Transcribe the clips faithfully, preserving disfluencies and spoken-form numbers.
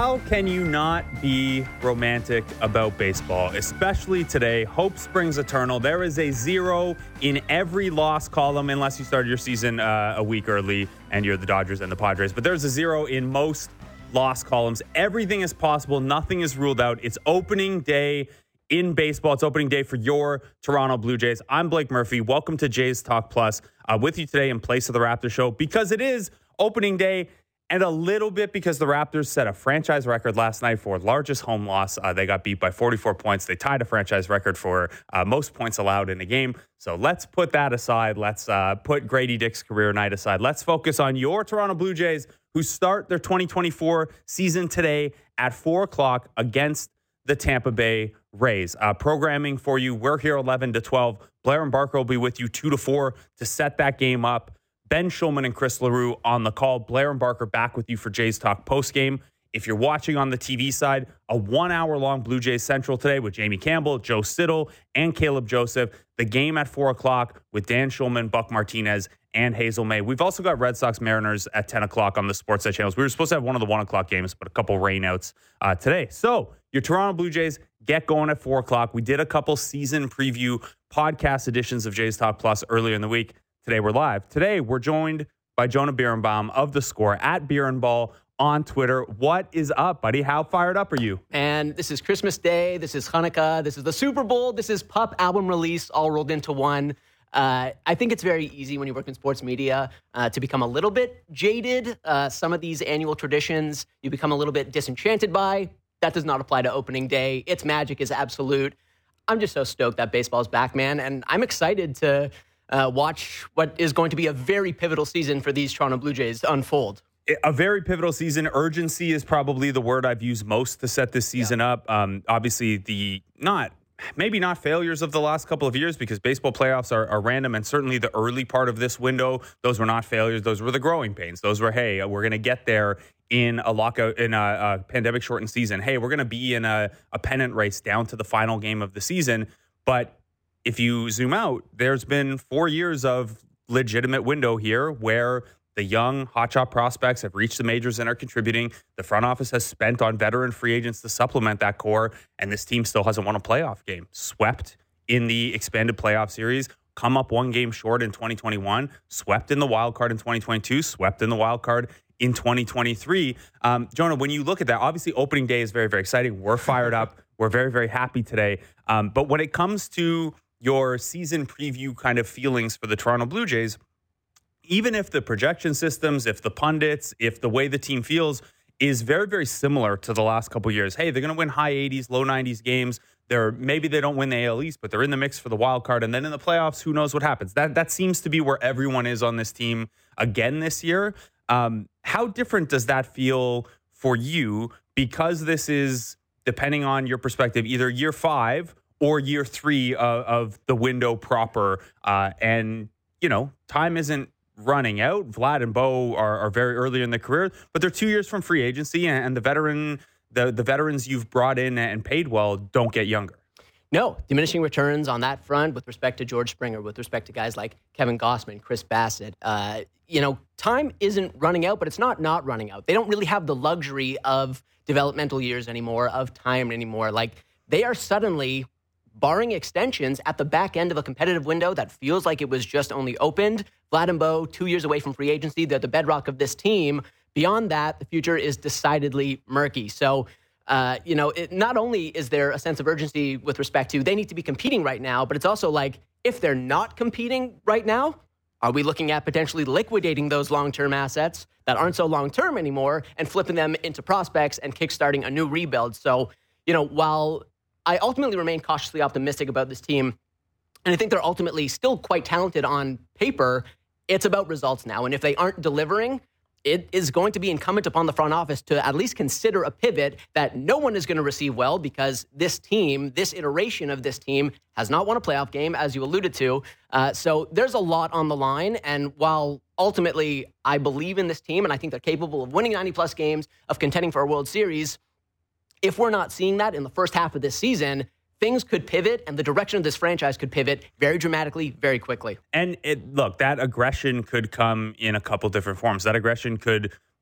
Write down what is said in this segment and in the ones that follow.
How can you not be romantic about baseball, especially today? Hope springs eternal. There is a zero in every loss column, unless you started your season uh, a week early and you're the Dodgers and the Padres. But there's a zero in most loss columns. Everything is possible. Nothing is ruled out. It's opening day in baseball. It's opening day for your Toronto Blue Jays. I'm Blake Murphy. Welcome to Jays Talk Plus. Uh, with you today in place of the Raptor Show, because it is opening day. And a little bit because the Raptors set a franchise record last night for largest home loss. Uh, they got beat by forty-four points. They tied a franchise record for uh, most points allowed in a game. So let's put that aside. Let's uh, put Grady Dick's career night aside. Let's focus on your Toronto Blue Jays, who start their twenty twenty-four season today at four o'clock against the Tampa Bay Rays. Uh, programming for you, we're here eleven to twelve. Blair and Barker will be with you two to four to set that game up. Ben Schulman and Chris LaRue on the call. Blair and Barker back with you for Jays Talk postgame. If you're watching on the T V side, a one-hour-long Blue Jays Central today with Jamie Campbell, Joe Siddall, and Caleb Joseph. The game at four o'clock with Dan Schulman, Buck Martinez, and Hazel May. We've also got Red Sox Mariners at ten o'clock on the Sportsnet channels. We were supposed to have one of the one o'clock games, but a couple rainouts uh, today. So your Toronto Blue Jays get going at four o'clock. We did a couple season preview podcast editions of Jays Talk Plus earlier in the week. Today we're live. Today we're joined by Jonah Birnbaum of The Score at Beerenball on Twitter. What is up, buddy? How fired up are you? And this is Christmas Day. This is Hanukkah. This is the Super Bowl. This is Pup album release all rolled into one. Uh, I think it's very easy when you work in sports media uh, to become a little bit jaded. Uh, some of these annual traditions you become a little bit disenchanted by. That does not apply to opening day. Its magic is absolute. I'm just so stoked that baseball's back, man. And I'm excited to Uh, watch what is going to be a very pivotal season for these Toronto Blue Jays unfold. A very pivotal season. Urgency is probably the word I've used most to set this season yeah. up. Um, obviously, the not maybe not failures of the last couple of years, because baseball playoffs are, are random, and certainly the early part of this window, those were not failures. Those were the growing pains. Those were, hey, we're going to get there in a lockout, in a, a pandemic-shortened season. Hey, we're going to be in a, a pennant race down to the final game of the season. But if you zoom out, there's been four years of legitimate window here where the young hotshot prospects have reached the majors and are contributing. The front office has spent on veteran free agents to supplement that core, and this team still hasn't won a playoff game. Swept in the expanded playoff series, come up one game short in twenty twenty-one, swept in the wild card in twenty twenty-two, swept in the wild card in twenty twenty-three. Um, Jonah, when you look at that, obviously opening day is very, very exciting. We're fired up. We're very, very happy today. Um, but when it comes to your season preview kind of feelings for the Toronto Blue Jays, even if the projection systems, if the pundits, if the way the team feels is very, very similar to the last couple of years. Hey, they're going to win high eighties, low nineties games. They're maybe they don't win the A L East, but they're in the mix for the wild card. And then in the playoffs, who knows what happens? That that seems to be where everyone is on this team again this year. Um, how different does that feel for you? Because this is, depending on your perspective, either year five or year three of, of the window proper. Uh, and, you know, time isn't running out. Vlad and Bo are, are very early in their career, but they're two years from free agency, and, and the veteran, the, the veterans you've brought in and paid well don't get younger. No, diminishing returns on that front with respect to George Springer, with respect to guys like Kevin Gausman, Chris Bassett. Uh, you know, time isn't running out, but it's not not running out. They don't really have the luxury of developmental years anymore, of time anymore. Like, they are suddenly, barring extensions, at the back end of a competitive window that feels like it was just only opened. Vlad and Bo, two years away from free agency. They're the bedrock of this team. Beyond that, the future is decidedly murky. So, uh, you know, it, not only is there a sense of urgency with respect to they need to be competing right now, but it's also like, if they're not competing right now, are we looking at potentially liquidating those long-term assets that aren't so long-term anymore and flipping them into prospects and kickstarting a new rebuild? So, you know, while I ultimately remain cautiously optimistic about this team, and I think they're ultimately still quite talented on paper, it's about results now. And if they aren't delivering, it is going to be incumbent upon the front office to at least consider a pivot that no one is going to receive well, because this team, this iteration of this team, has not won a playoff game, as you alluded to. Uh, so there's a lot on the line. And while ultimately I believe in this team and I think they're capable of winning ninety-plus games, of contending for a World Series, if we're not seeing that in the first half of this season, things could pivot, and the direction of this franchise could pivot very dramatically, very quickly. And it, look, that aggression could come in a couple different forms. That aggression could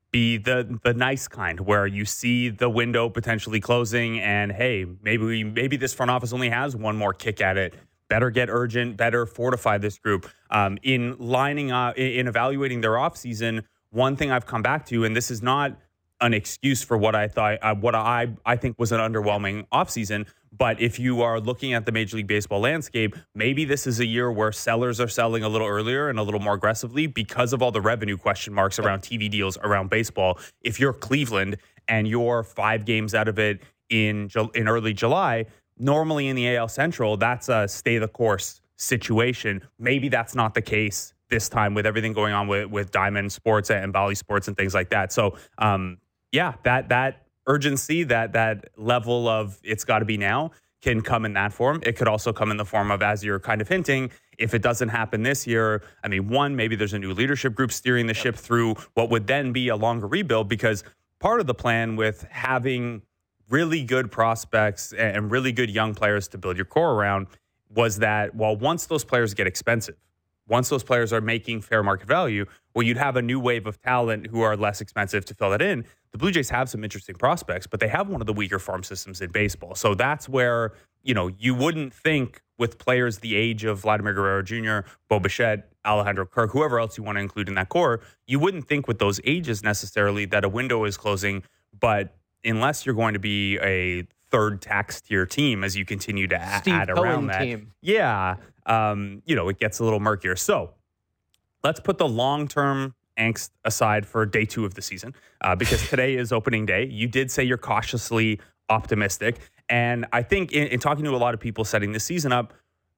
be the the nice kind where you see the window potentially closing and, hey, maybe we, maybe this front office only has one more kick at it. Better get urgent, better fortify this group. Um, in lining up, in, in evaluating their offseason, one thing I've come back to, and this is not an excuse for what I thought, uh, what I I think was an underwhelming offseason, but if you are looking at the Major League Baseball landscape, maybe this is a year where sellers are selling a little earlier and a little more aggressively because of all the revenue question marks around T V deals around baseball. If you're Cleveland and you're five games out of it in in early July, normally in the A L Central, that's a stay the course situation. Maybe that's not the case this time with everything going on with, with Diamond Sports and Bally Sports and things like that. So, um, yeah, that that urgency, that that level of it's got to be now can come in that form. It could also come in the form of, as you're kind of hinting, if it doesn't happen this year, I mean, one, maybe there's a new leadership group steering the ship through what would then be a longer rebuild, because part of the plan with having really good prospects and really good young players to build your core around was that, well, once those players get expensive, once those players are making fair market value, well, you'd have a new wave of talent who are less expensive to fill that in. The Blue Jays have some interesting prospects, but they have one of the weaker farm systems in baseball. So that's where, you know, you wouldn't think with players the age of Vladimir Guerrero Junior, Bo Bichette, Alejandro Kirk, whoever else you want to include in that core, you wouldn't think with those ages necessarily that a window is closing. But unless you're going to be a third tax tier team as you continue to a- Steve add Cohen around that, team. yeah, um, you know, it gets a little murkier. So let's put the long-term angst aside for day two of the season, uh, because today is opening day. You did say you're cautiously optimistic. And I think in, in talking to a lot of people setting this season up,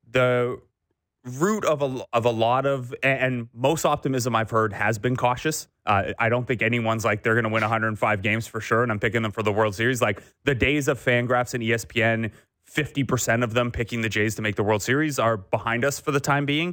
the root of a, of a lot of, and most optimism I've heard has been cautious. Uh, I don't think anyone's like, they're going to win one hundred five games for sure, and I'm picking them for the World Series. Like the days of Fangraphs and E S P N, fifty percent of them picking the Jays to make the World Series are behind us for the time being.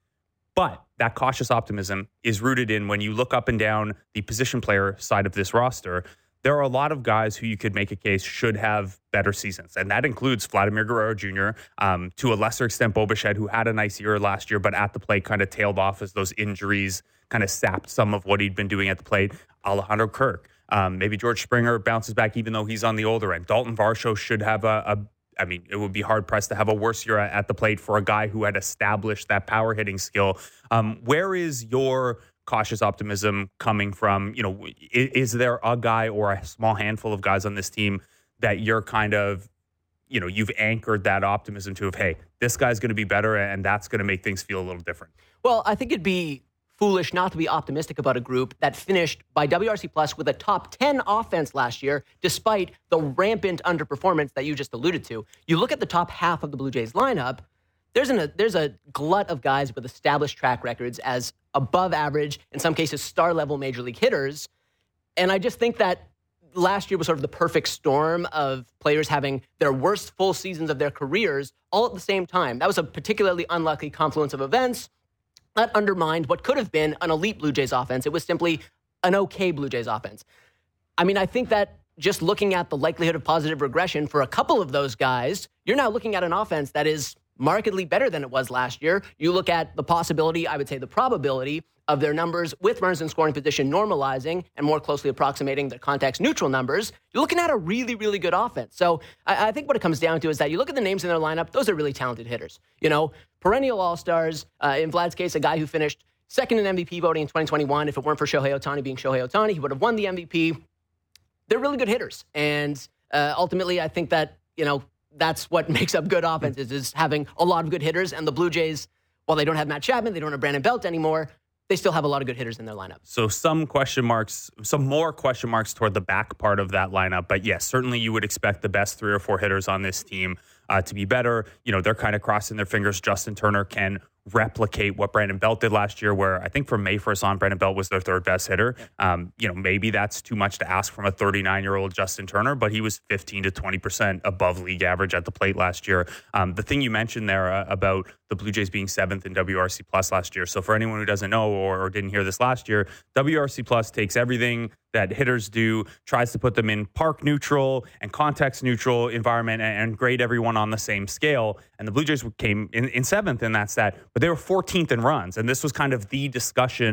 But that cautious optimism is rooted in when you look up and down the position player side of this roster, there are a lot of guys who you could make a case should have better seasons. And that includes Vladimir Guerrero Junior, um, to a lesser extent, Bo Bichette, who had a nice year last year, but at the plate kind of tailed off as those injuries kind of sapped some of what he'd been doing at the plate. Alejandro Kirk. Um, maybe George Springer bounces back even though he's on the older end. Dalton Varsho should have a, a I mean, it would be hard-pressed to have a worse year at the plate for a guy who had established that power hitting skill. Um, where is your cautious optimism coming from? You know, is, is there a guy or a small handful of guys on this team that you're kind of, you know, you've anchored that optimism to of, hey, this guy's going to be better and that's going to make things feel a little different? Well, I think it'd be foolish not to be optimistic about a group that finished by W R C Plus with a top ten offense last year, despite the rampant underperformance that you just alluded to. You look at the top half of the Blue Jays lineup, there's, an, a, there's a glut of guys with established track records as above average, in some cases star-level major league hitters. And I just think that last year was sort of the perfect storm of players having their worst full seasons of their careers all at the same time. That was a particularly unlucky confluence of events that undermined what could have been an elite Blue Jays offense. It was simply an okay Blue Jays offense. I mean, I think that just looking at the likelihood of positive regression for a couple of those guys, you're now looking at an offense that is markedly better than it was last year. You look at the possibility, I would say the probability, of their numbers with runners in scoring position normalizing and more closely approximating their context neutral numbers. You're looking at a really, really good offense. So I, I think what it comes down to is that you look at the names in their lineup, those are really talented hitters. You know, perennial all-stars, uh, in Vlad's case, a guy who finished second in M V P voting in twenty twenty-one. If it weren't for Shohei Ohtani being Shohei Ohtani, he would have won the M V P. They're really good hitters. And uh, ultimately, I think that, you know, that's what makes up good offenses, is having a lot of good hitters. And the Blue Jays, while they don't have Matt Chapman, they don't have Brandon Belt anymore, they still have a lot of good hitters in their lineup. So some question marks, some more question marks toward the back part of that lineup. But yes, certainly you would expect the best three or four hitters on this team uh, to be better. You know, they're kind of crossing their fingers Justin Turner can replicate what Brandon Belt did last year, where I think from May first on, Brandon Belt was their third best hitter. Um, you know, maybe that's too much to ask from a thirty-nine-year-old Justin Turner, but he was fifteen to twenty percent above league average at the plate last year. Um, the thing you mentioned there uh, about the Blue Jays being seventh in W R C Plus last year. So for anyone who doesn't know or, or didn't hear this last year, W R C Plus takes everything that hitters do, tries to put them in park neutral and context neutral environment and, and grade everyone on the same scale. And the Blue Jays came in, in seventh in that stat, but they were fourteenth in runs. And this was kind of the discussion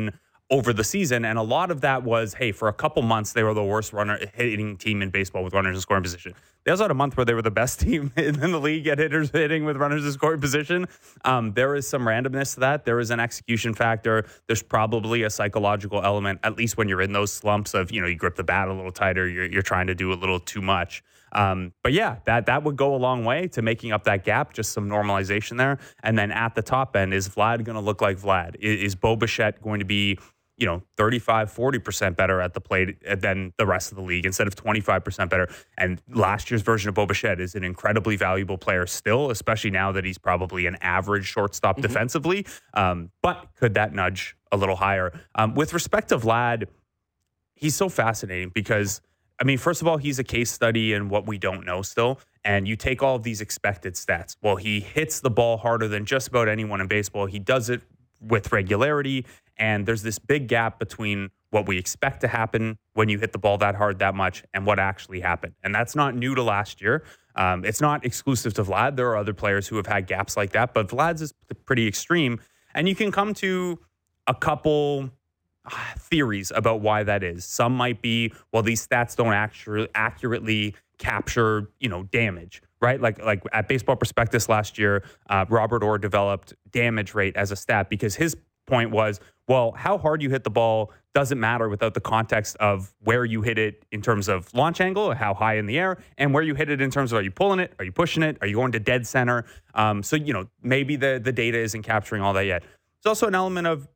over the season. And a lot of that was, hey, for a couple months, they were the worst runner hitting team in baseball with runners in scoring position. They also had a month where they were the best team in the league at hitters hitting with runners in scoring position. Um, there is some randomness to that. There is an execution factor. There's probably a psychological element, at least when you're in those slumps of, you know, you grip the bat a little tighter, you're, you're trying to do a little too much. Um, but yeah, that that would go a long way to making up that gap, just some normalization there. And then at the top end, is Vlad going to look like Vlad? Is, is Bo Bichette going to be, you know, thirty-five, forty percent better at the plate than the rest of the league instead of twenty-five percent better? And last year's version of Bo Bichette is an incredibly valuable player still, especially now that he's probably an average shortstop mm-hmm. defensively. Um, but could that nudge a little higher? Um, with respect to Vlad, he's so fascinating because, I mean, first of all, he's a case study in what we don't know still. And you take all of these expected stats. Well, he hits the ball harder than just about anyone in baseball. He does it with regularity. And there's this big gap between what we expect to happen when you hit the ball that hard that much and what actually happened. And that's not new to last year. Um, it's not exclusive to Vlad. There are other players who have had gaps like that, but Vlad's is pretty extreme. And you can come to a couple theories about why that is. Some might be, well, these stats don't actually accurately capture, you know, damage, right? Like like at Baseball Prospectus last year, uh, Robert Orr developed damage rate as a stat because his point was, well, how hard you hit the ball doesn't matter without the context of where you hit it in terms of launch angle, how high in the air, and where you hit it in terms of, are you pulling it? Are you pushing it? Are you going to dead center? Um, so, you know, maybe the, the data isn't capturing all that yet. There's also an element of,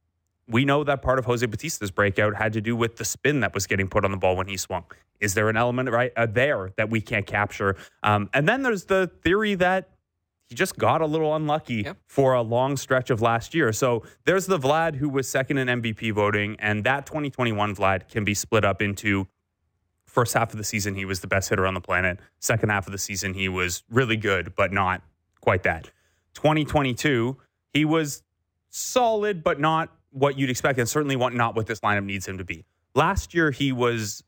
we know that part of Jose Bautista's breakout had to do with the spin that was getting put on the ball when he swung. Is there an element right uh, there that we can't capture? Um, and then there's the theory that he just got a little unlucky yep. for a long stretch of last year. So there's the Vlad who was second in M V P voting, and that twenty twenty-one Vlad can be split up into first half of the season, he was the best hitter on the planet. Second half of the season, he was really good, but not quite that. twenty twenty-two, he was solid, but not what you'd expect, and certainly not what this lineup needs him to be. Last year, he was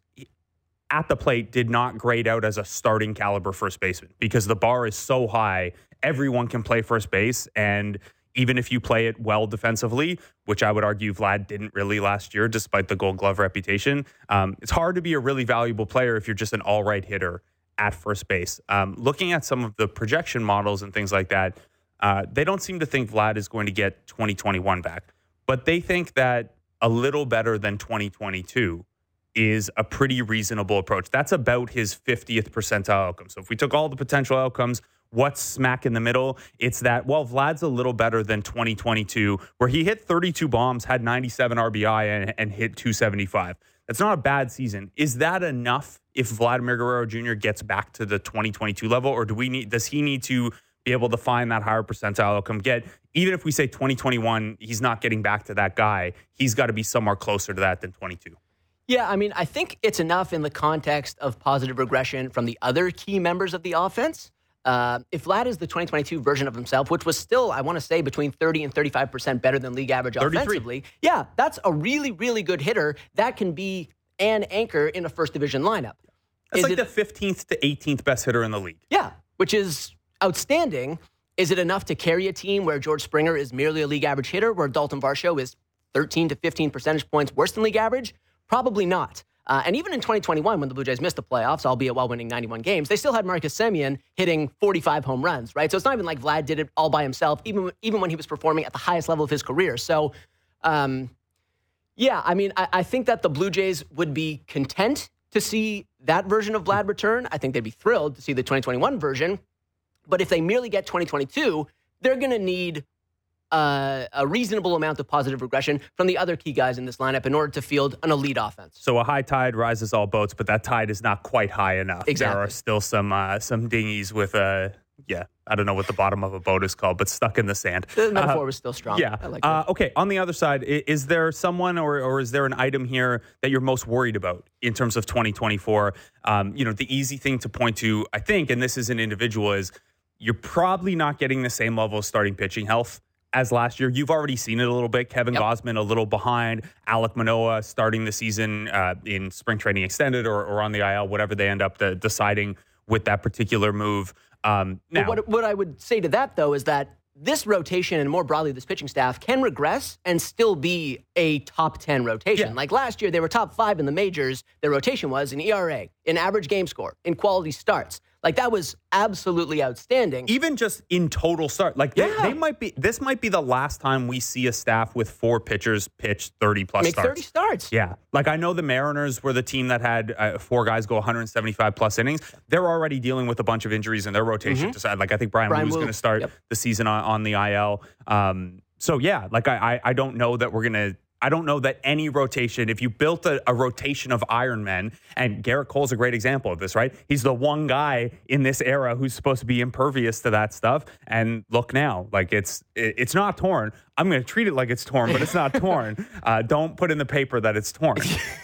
at the plate, did not grade out as a starting caliber first baseman because the bar is so high. Everyone can play first base, and even if you play it well defensively, which I would argue Vlad didn't really last year, despite the Gold Glove reputation, um, it's hard to be a really valuable player if you're just an all-right hitter at first base. Um, looking at some of the projection models and things like that, uh, they don't seem to think Vlad is going to get twenty twenty-one back. But they think that a little better than twenty twenty-two is a pretty reasonable approach. That's about his fiftieth percentile outcome. So if we took all the potential outcomes, what's smack in the middle? It's that, well, Vlad's a little better than twenty twenty-two, where he hit thirty-two bombs, had ninety-seven R B I, and, and hit two seventy-five. That's not a bad season. Is that enough if Vladimir Guerrero Junior gets back to the twenty twenty-two level, or do we need? Does he need to be able to find that higher percentile outcome? Get, even if we say twenty twenty-one, he's not getting back to that guy, he's got to be somewhere closer to that than twenty-two. Yeah, I mean, I think it's enough in the context of positive regression from the other key members of the offense. Uh, if Vlad is the twenty twenty-two version of himself, which was still, I want to say, between thirty and thirty-five percent better than league average offensively, yeah, that's a really, really good hitter that can be an anchor in a first division lineup. That's is like it, the fifteenth to eighteenth best hitter in the league. Yeah, which is outstanding. Is it enough to carry a team where George Springer is merely a league average hitter, where Dalton Varsho is thirteen to fifteen percentage points worse than league average? Probably not. Uh, and even in twenty twenty-one, when the Blue Jays missed the playoffs, albeit while winning ninety-one games, they still had Marcus Semien hitting forty-five home runs, right? So it's not even like Vlad did it all by himself, even, even when he was performing at the highest level of his career. So, um, yeah, I mean, I, I think that the Blue Jays would be content to see that version of Vlad return. I think they'd be thrilled to see the twenty twenty-one version. But if they merely get twenty twenty-two, they're going to need uh, a reasonable amount of positive regression from the other key guys in this lineup in order to field an elite offense. So a high tide rises all boats, but that tide is not quite high enough. Exactly. There are still some uh, some dinghies with a, yeah, I don't know what the bottom of a boat is called, but stuck in the sand. The metaphor uh, was still strong. Yeah. I like that. Uh, okay, on the other side, is, is there someone or, or is there an item here that you're most worried about in terms of twenty twenty-four? Um, you know, the easy thing to point to, I think, and this is an individual, is you're probably not getting the same level of starting pitching health as last year. You've already seen it a little bit. Kevin yep. Gausman a little behind. Alek Manoah starting the season uh, in spring training extended or, or on the I L, whatever they end up the, deciding with that particular move. Um, now, what, what I would say to that, though, is that this rotation and more broadly this pitching staff can regress and still be a top ten rotation. Yeah. Like last year, they were top five in the majors. Their rotation was in E R A, in average game score, in quality starts. Like that was absolutely outstanding. Even just in total start, like they, Yeah. they might be. This might be the last time we see a staff with four pitchers pitch thirty plus Make starts. thirty starts. Yeah, like I know the Mariners were the team that had uh, four guys go one hundred seventy-five plus innings. They're already dealing with a bunch of injuries in their rotation. Mm-hmm. Like I think Brian, Brian Wu is Wu. going to start Yep. the season on, on the I L. Um, so yeah, like I, I I don't know that we're gonna. I don't know that any rotation, if you built a, a rotation of Iron Men, and Garrett Cole's a great example of this, right? He's the one guy in this era who's supposed to be impervious to that stuff. And look now, like it's it, it's not torn. I'm going to treat it like it's torn, but it's not torn. Uh, don't put in the paper that it's torn.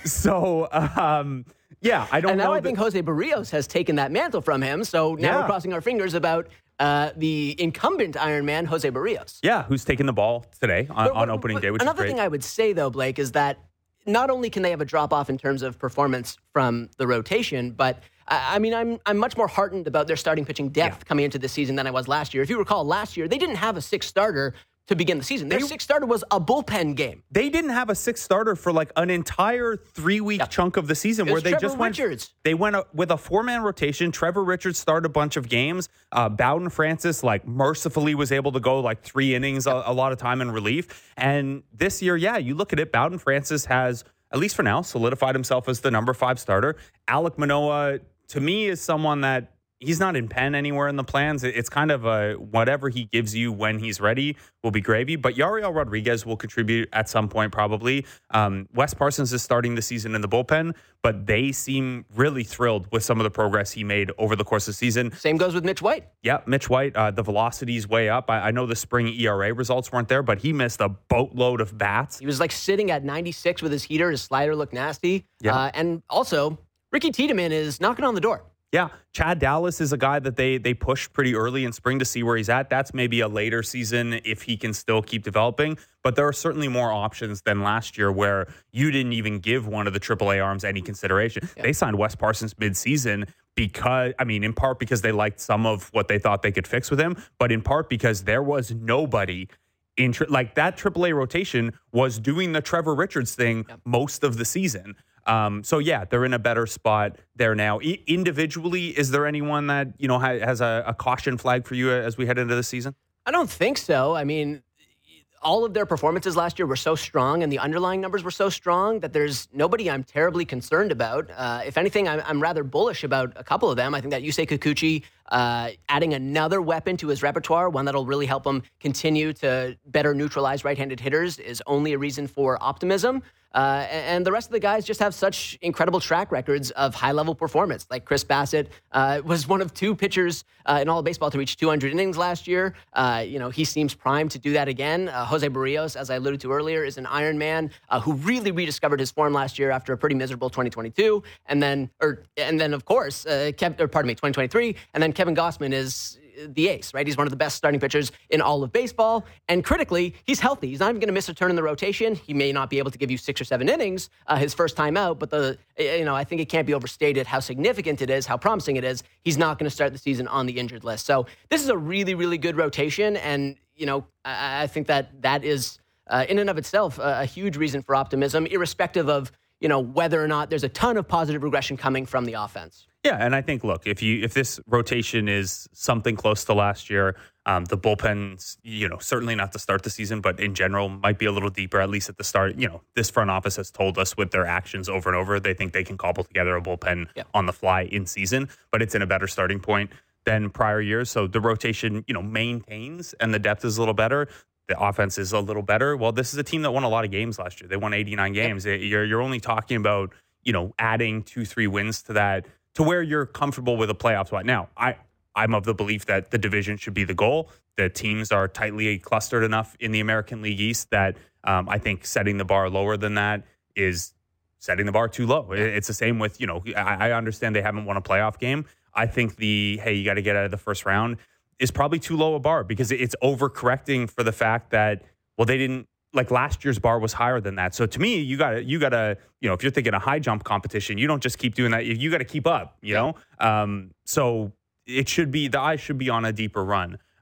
So, um, yeah, I don't And now know. I that- think Jose Barrios has taken that mantle from him. So now Yeah. we're crossing our fingers about uh, the incumbent Iron Man, Jose Barrios. yeah, who's taking the ball today on, But- on but- opening but day, which another is great. thing I would say, though, Blake, is that not only can they have a drop off in terms of performance from the rotation, but I I mean, I'm I'm much more heartened about their starting pitching depth Yeah. coming into this season than I was last year. If you recall, last year they didn't have a sixth starter to begin the season. Their They- sixth starter was a bullpen game. They didn't have a sixth starter for like an entire three week Yeah. chunk of the season It where was they Trevor just went. Richards. They went uh, with a four man rotation. Trevor Richards started a bunch of games. Uh, Bowden Francis like mercifully was able to go like three innings a, a lot of time in relief. And this year, yeah, you look at it. Bowden Francis has, at least for now, solidified himself as the number five starter. Alek Manoah, to me, is someone that. He's not in pen anywhere in the plans. It- It's kind of a whatever he gives you when he's ready will be gravy. But Yariel Rodriguez will contribute at some point probably. Um, Wes Parsons is starting the season in the bullpen, but they seem really thrilled with some of the progress he made over the course of the season. Same goes with Mitch White. Yeah, Mitch White, uh, the velocity's way up. I, I know the spring E R A results weren't there, but he missed a boatload of bats. He was like sitting at ninety-six with his heater. His slider looked nasty. Yeah. Uh, and also, Ricky Tiedemann is knocking on the door. Yeah, Chad Dallas is a guy that they they pushed pretty early in spring to see where he's at. That's maybe a later season if he can still keep developing. But there are certainly more options than last year where you didn't even give one of the triple A arms any consideration. Yeah. They signed Wes Parsons midseason because, I mean, in part because they liked some of what they thought they could fix with him, but in part because there was nobody in tri- like that triple A rotation was doing the Trevor Richards thing yep. most of the season. Um, so yeah, they're in a better spot there now. I- individually, is there anyone that you know ha- has a, a caution flag for you as we head into the season? I don't think so. I mean, all of their performances last year were so strong, and the underlying numbers were so strong that there's nobody I'm terribly concerned about. Uh, if anything, I'm, I'm rather bullish about a couple of them. I think that Yusei Kikuchi uh, adding another weapon to his repertoire, one that'll really help him continue to better neutralize right-handed hitters, is only a reason for optimism. Uh, and the rest of the guys just have such incredible track records of high-level performance. Like Chris Bassett uh, was one of two pitchers uh, in all of baseball to reach two hundred innings last year. Uh, you know, he seems primed to do that again. Uh, Jose Barrios, as I alluded to earlier, is an Iron Man uh, who really rediscovered his form last year after a pretty miserable twenty twenty-two. And then, or and then, of course, uh, Kev, or pardon me, twenty twenty-three. And then Kevin Gossman is the ace, right? He's one of the best starting pitchers in all of baseball. And critically, he's healthy. He's not even going to miss a turn in the rotation. He may not be able to give you six or seven innings uh, his first time out, but the you know I think it can't be overstated how significant it is, how promising it is. He's not going to start the season on the injured list. So this is a really, really good rotation. And, you know, I, I think that that is, uh, in and of itself, a, a huge reason for optimism, irrespective of, you know, whether or not there's a ton of positive regression coming from the offense. Yeah, and I think, look, if you if this rotation is something close to last year, um, the bullpen's, you know, certainly not to start the season, but in general might be a little deeper, at least at the start. You know, this front office has told us with their actions over and over, they think they can cobble together a bullpen yeah. on the fly in season, but it's in a better starting point than prior years. So the rotation, you know, maintains and the depth is a little better. The offense is a little better. Well, this is a team that won a lot of games last year. They won eighty-nine games. Yeah. You're you're only talking about, you know, adding two, three wins to that, to where you're comfortable with a playoff spot. Now, I, I'm of the belief that the division should be the goal. The teams are tightly clustered enough in the American League East that um, I think setting the bar lower than that is setting the bar too low. It's the same with, you know, I, I understand they haven't won a playoff game. I think the, hey, you got to get out of the first round is probably too low a bar because it's overcorrecting for the fact that, well, they didn't, like last year's bar was higher than that. So to me, you got to, you got to, you know, if you're thinking a high jump competition, you don't just keep doing that. You got to keep up, you know? Um, so it should be, the eyes should be on a deeper run.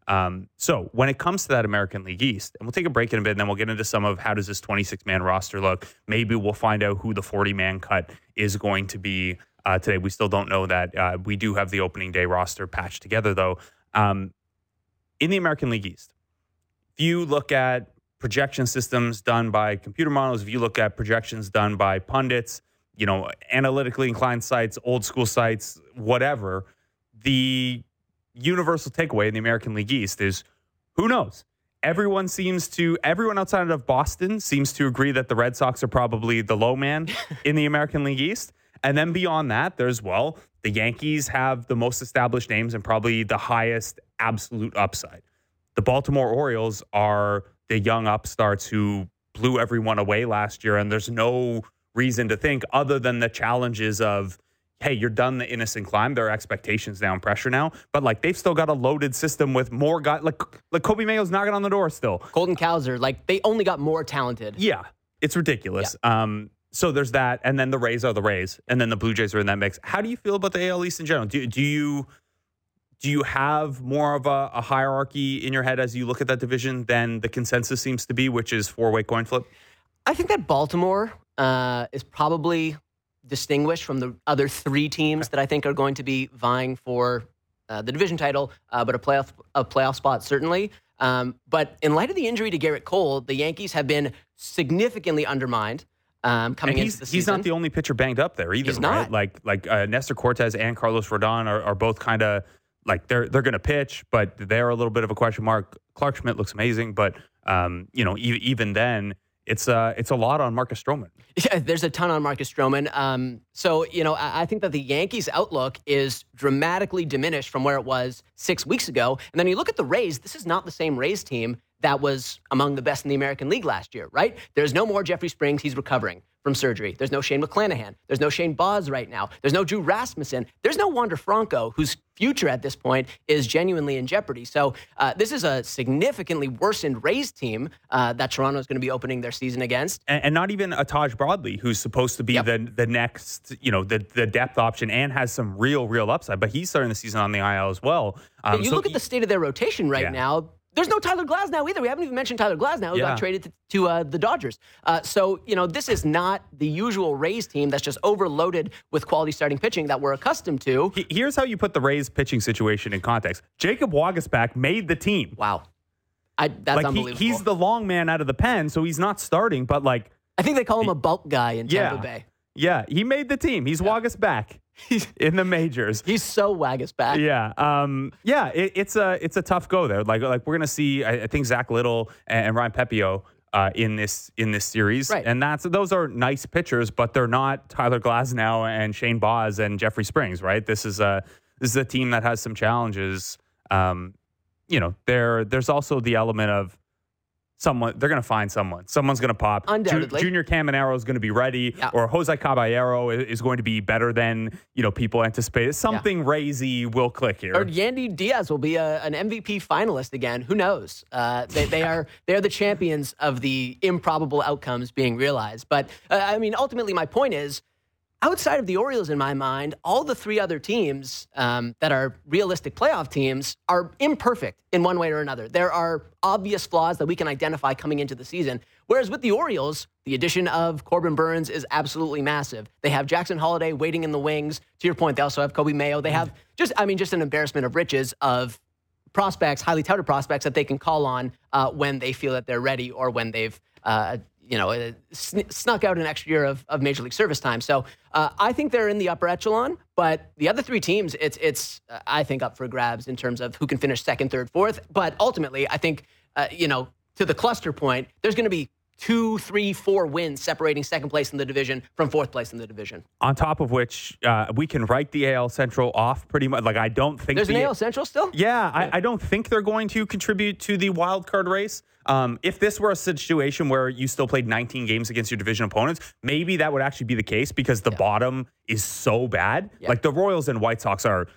Um, so when it comes to that American League East, and we'll take a break in a bit, and then we'll get into some of how does this twenty-six man roster look. Maybe we'll find out who the forty man cut is going to be uh, today. We still don't know that. Uh, we do have the opening day roster patched together, though. Um, in the American League East, if you look at projection systems done by computer models, if you look at projections done by pundits, you know, analytically inclined sites, old school sites, whatever, the universal takeaway in the American League East is who knows? Everyone seems to, everyone outside of Boston seems to agree that the Red Sox are probably the low man in the American League East. And then beyond that, there's, well, the Yankees have the most established names and probably the highest absolute upside. The Baltimore Orioles are the young upstarts who blew everyone away last year. And there's no reason to think other than the challenges of, hey, you're done the innocent climb. There are expectations now and pressure now. But, like, they've still got a loaded system with more guys. Like, like Kobe Mayo's knocking on the door still. Colton Cowser, like, they only got more talented. Yeah, it's ridiculous. Yeah. Um, so there's that. And then the Rays are the Rays. And then the Blue Jays are in that mix. How do you feel about the A L East in general? Do, do you do you have more of a, a hierarchy in your head as you look at that division than the consensus seems to be, which is four-way coin flip? I think that Baltimore uh, is probably distinguished from the other three teams that I think are going to be vying for uh, the division title, uh, but a playoff a playoff spot certainly. Um, but in light of the injury to Garrett Cole, the Yankees have been significantly undermined um, coming and he's, into the season. He's not the only pitcher banged up there either, he's right? Not. Like like uh, Nestor Cortez and Carlos Rodon are, are both kind of like they're they're going to pitch, but they're a little bit of a question mark. Clark Schmidt looks amazing, but um, you know e- even then. It's uh, it's a lot on Marcus Stroman. Yeah, there's a ton on Marcus Stroman. Um, so, you know, I, I think that the Yankees' outlook is dramatically diminished from where it was six weeks ago. And then you look at the Rays, this is not the same Rays team that was among the best in the American League last year, right? There's no more Jeffrey Springs. He's recovering from surgery. There's no Shane McClanahan. There's no Shane Baz right now. There's no Drew Rasmussen. There's no Wander Franco, whose future at this point is genuinely in jeopardy. So uh, this is a significantly worsened Rays team uh, that Toronto is going to be opening their season against. And, and not even a Taj Broadley, who's supposed to be yep. the the next, you know, the, the depth option and has some real, real upside. But he's starting the season on the I L as well. Um, you so look at the state of their rotation right yeah. now. There's no Tyler Glasnow either. We haven't even mentioned Tyler Glasnow, who yeah. got traded to, to uh, the Dodgers. Uh, so, you know, this is not the usual Rays team that's just overloaded with quality starting pitching that we're accustomed to. Here's how you put the Rays pitching situation in context. Jacob Waguespack made the team. Wow. I, that's like unbelievable. He, he's the long man out of the pen, so he's not starting, but like... I think they call him a bulk guy in Tampa yeah, Bay. Yeah, he made the team. He's yeah. Waguespack. He's in the majors. He's so Waguespack. Yeah, um, yeah. It, it's a it's a tough go there. Like like we're gonna see. I, I think Zach Little and, and Ryan Pepio uh, in this in this series, right. and that's those are nice pitchers, but they're not Tyler Glasnow and Shane Baz and Jeffrey Springs, right? This is a this is a team that has some challenges. Um, you know, there there's also the element of someone, they're going to find someone. Someone's going to pop. Undoubtedly. Ju- Junior Caminero is going to be ready, yeah. or Jose Caballero is going to be better than, you know, people anticipate. Something yeah. Razy will click here. Or Yandy Diaz will be a, an M V P finalist again. Who knows? Uh, they, they are they're the champions of the improbable outcomes being realized. But, uh, I mean, ultimately my point is, outside of the Orioles, in my mind, all the three other teams um, that are realistic playoff teams are imperfect in one way or another. There are obvious flaws that we can identify coming into the season. Whereas with the Orioles, the addition of Corbin Burns is absolutely massive. They have Jackson Holliday waiting in the wings. To your point, they also have Kobe Mayo. They have just, I mean, just an embarrassment of riches of prospects, highly touted prospects that they can call on uh, when they feel that they're ready or when they've uh, you know, uh, sn- snuck out an extra year of, of Major League Service time. So uh, I think they're in the upper echelon, but the other three teams, it's, it's uh, I think, up for grabs in terms of who can finish second, third, fourth. But ultimately, I think, uh, you know, to the cluster point, there's going to be two, three, four wins separating second place in the division from fourth place in the division. On top of which, uh, we can write the A L Central off pretty much. Like, I don't think... There's the, an A L Central still? Yeah, I, I don't think they're going to contribute to the wild card race. Um, if this were a situation where you still played nineteen games against your division opponents, maybe that would actually be the case because the yeah. bottom is so bad. Yeah. Like, the Royals and White Sox are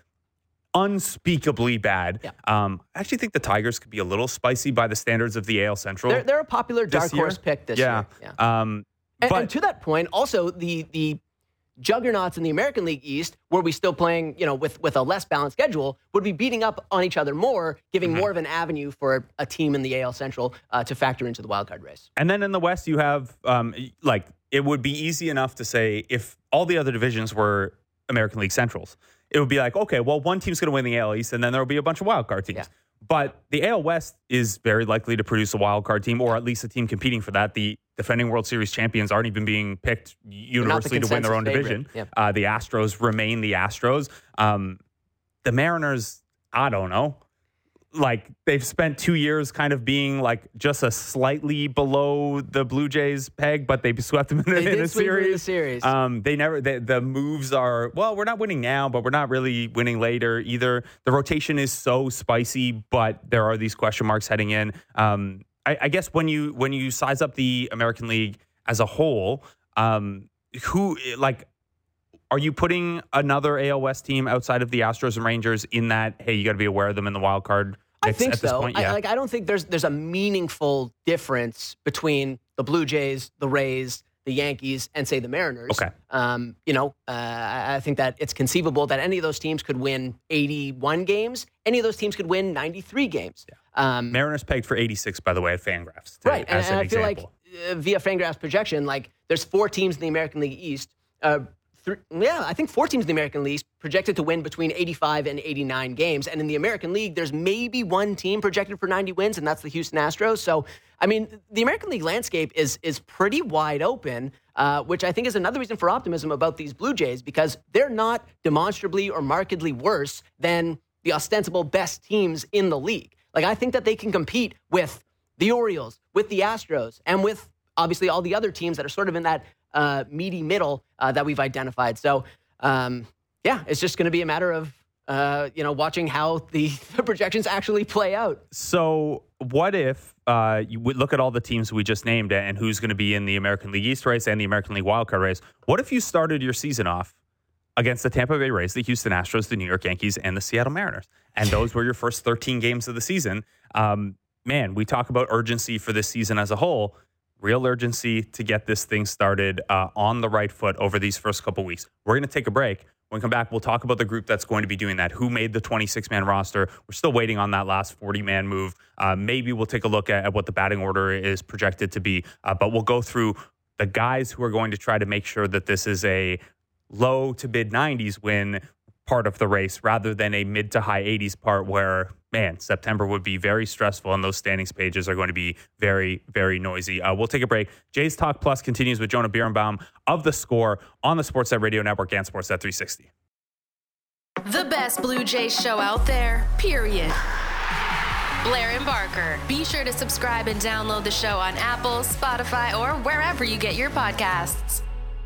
unspeakably bad. Yeah. Um, I actually think the Tigers could be a little spicy by the standards of the A L Central. They're, they're a popular dark horse pick this yeah. year. Yeah. Um, and, but, and to that point, also the the juggernauts in the American League East, were we still playing, you know, with, with a less balanced schedule, would be beating up on each other more, giving mm-hmm. more of an avenue for a team in the A L Central uh, to factor into the wildcard race. And then in the West, you have, um, like, it would be easy enough to say if all the other divisions were American League Centrals, it would be like, okay, well, one team's going to win the A L East, and then there will be a bunch of wildcard teams. Yeah. But the A L West is very likely to produce a wildcard team, or at least a team competing for that. The defending World Series champions aren't even being picked universally the to win their own favorite. division. Yep. Uh, the Astros remain the Astros. Um, the Mariners, I don't know. Like, they've spent two years kind of being like just a slightly below the Blue Jays peg, but they swept them in, they in, did a sweep series. in the series. Um, they never. They, the moves are, well, we're not winning now, but we're not really winning later either. The rotation is so spicy, but there are these question marks heading in. Um, I, I guess when you when you size up the American League as a whole, um, who like. Are you putting another A L West team outside of the Astros and Rangers in that, hey, you got to be aware of them in the wild card mix I think at this so. point? I, Yeah. like, I don't think there's there's a meaningful difference between the Blue Jays, the Rays, the Yankees, and, say, the Mariners. Okay. Um, you know, uh, I I think that it's conceivable that any of those teams could win eighty-one games. Any of those teams could win ninety-three games. Yeah. Um, Mariners pegged for eighty-six, by the way, at Fangraphs. To, right. And, as and an I feel example. like uh, via Fangraphs projection, like there's four teams in the American League East. Uh, Three, yeah, I think four teams in the American League projected to win between eighty-five and eighty-nine games. And in the American League, there's maybe one team projected for ninety wins, and that's the Houston Astros. So, I mean, the American League landscape is is pretty wide open, uh, which I think is another reason for optimism about these Blue Jays, because they're not demonstrably or markedly worse than the ostensible best teams in the league. Like, I think that they can compete with the Orioles, with the Astros, and with obviously all the other teams that are sort of in that uh, meaty middle uh, that we've identified. So, um, yeah, it's just going to be a matter of, uh, you know, watching how the, the projections actually play out. So what if uh, you would look at all the teams we just named and who's going to be in the American League East race and the American League wildcard race? What if you started your season off against the Tampa Bay Rays, the Houston Astros, the New York Yankees, and the Seattle Mariners? And those were your first thirteen games of the season. Um, man, we talk about urgency for this season as a whole. Real urgency to get this thing started uh, on the right foot over these first couple weeks. We're going to take a break. When we come back, we'll talk about the group that's going to be doing that. Who made the twenty-six man roster? We're still waiting on that last forty man move. Uh, maybe we'll take a look at, at what the batting order is projected to be. Uh, but we'll go through the guys who are going to try to make sure that this is a low to mid nineties win part of the race rather than a mid to high eighties part where, man, September would be very stressful and those standings pages are going to be very, very noisy. Uh, we'll take a break. Jays Talk Plus continues with Jonah Birnbaum of The Score on the Sportsnet Radio Network and Sportsnet three sixty. The best Blue Jays show out there, period. Blair and Barker. Be sure to subscribe and download the show on Apple, Spotify, or wherever you get your podcasts.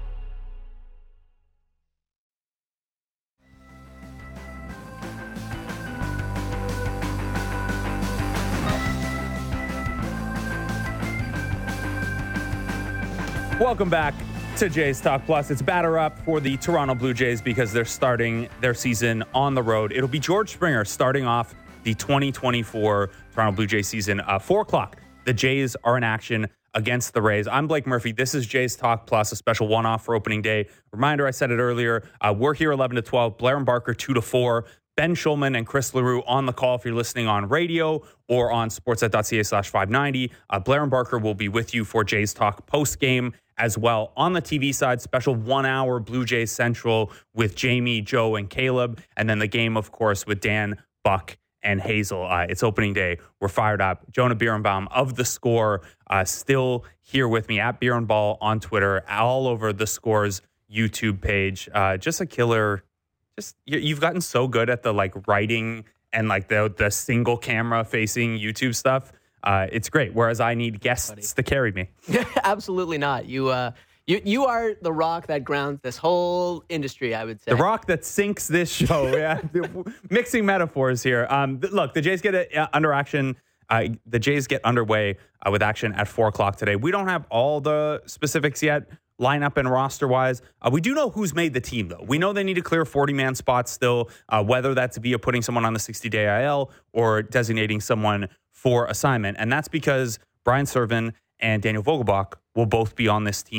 Welcome back to Jays Talk Plus. It's batter up for the Toronto Blue Jays because they're starting their season on the road. It'll be George Springer starting off the twenty twenty-four Toronto Blue Jays season. Uh, four o'clock, the Jays are in action against the Rays. I'm Blake Murphy. This is Jays Talk Plus, a special one-off for opening day. Reminder, I said it earlier, uh, we're here eleven to twelve, Blair and Barker two to four. Ben Schulman and Chris LaRue on the call if you're listening on radio or on sportsnet.ca slash 590. Uh, Blair and Barker will be with you for Jays Talk post-game as well. On the T V side, special one-hour Blue Jays Central with Jamie, Joe, and Caleb. And then the game, of course, with Dan, Buck, and Hazel. Uh, it's opening day. We're fired up. Jonah Birnbaum of The Score uh, still here with me at Beer and Ball on Twitter, all over The Score's YouTube page. Uh, just a killer... Just you've gotten so good at the like writing and like the the single camera facing YouTube stuff. Uh, it's great. Whereas I need guests Buddy. to carry me. Absolutely not. You uh you you are the rock that grounds this whole industry, I would say. The rock that sinks this show. Yeah, mixing metaphors here. Um, look, the Jays get a, uh, under action. Uh, the Jays get underway uh, with action at four o'clock today. We don't have all the specifics yet, lineup and roster-wise. Uh, we do know who's made the team, though. We know they need to clear forty man spots still, uh, whether that's via putting someone on the sixty-day I L or designating someone for assignment. And that's because Brian Serven and Daniel Vogelbach will both be on this team